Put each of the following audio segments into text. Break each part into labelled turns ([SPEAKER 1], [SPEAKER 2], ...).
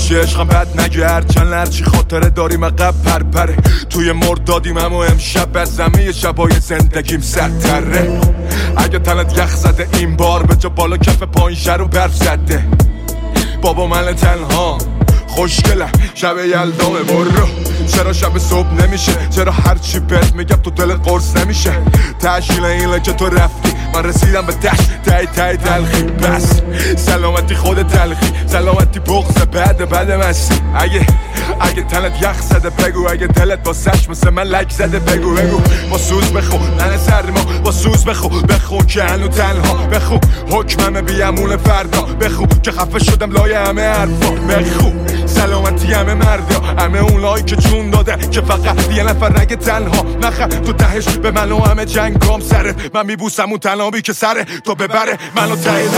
[SPEAKER 1] همیشه عشقم بد نگرد چند لرچی خاطره داریم عقب پرپره توی مردادیم اما امشب از زمین شبای زندگیم سرتره اگه تنت یخ زده این بار به جا بالا کف پایین شر و برف زده بابا من تنها خوشگلم شب یلدامه برو چرا شب صبح نمیشه چرا هرچی بهت میگم تو دل قرص نمیشه تشکیل اینه که تو رفتی من رسیدم به تای تلخی بس سلامتی خود تلخی سلامتی بغض بعد مستی اگه تنت یخ زده بگو اگه دلت با سش مثل من لک زده بگو با سوز بخو ننه سرما با سوز بخو که هنو تنها بخو حکمم بیامون فردا بخو که خفه شدم لای همه حرفا بخو سلامتی همه مردا همه اونایی که جون داده که فقط یه نفر نگه تنها نخه تو تهش به من و همه جنگام سره من میبوسم اون تنابی که سره تو ببره منو تایید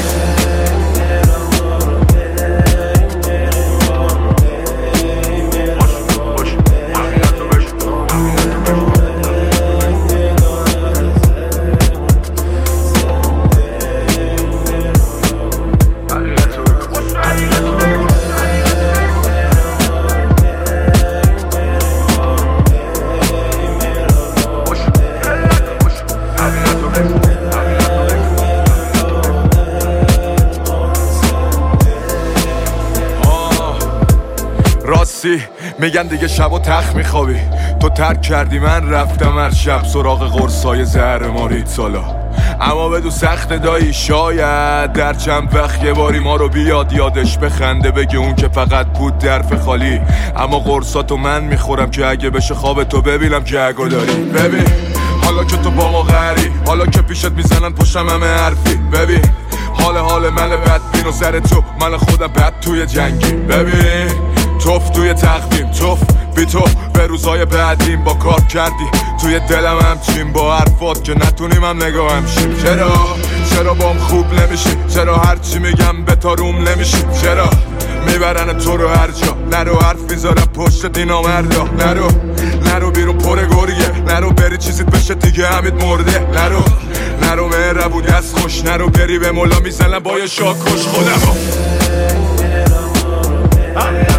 [SPEAKER 1] راستی میگن دیگه شب و تخت میخوابی تو ترک کردی من رفتم هر شب سراغ قرصای زهر مارید سالا اما بدو سخت دایی شاید در چند وقت یه باری ما رو بیاد یادش بخنده بگه اون که فقط بود درف خالی اما قرصاتو من میخورم که اگه بشه خواب تو ببینم جگو داری ببین حالا که تو با ما غری حالا که پیشت میزنن پشتم همه حرفی ببین حال من بدبین و سر تو من خودم بد توی جنگی ببین توف توی تقویم توف بی تو به روزای بعدیم با کار کردی توی دلم همچین با حرفات که نتونیم هم نگاه همشیم چرا بام خوب نمیشی چرا هرچی میگم به تاروم نمیشی چرا میبرن تو رو هر جا نرو حرف میذارم پشت دینا مردا نرو بیرون پر گریه نرو بری چیزیت بشه دیگه همید مرده نرو مهربون دست خوش نرو بری به مولا میزنم با یه شاکش خودمو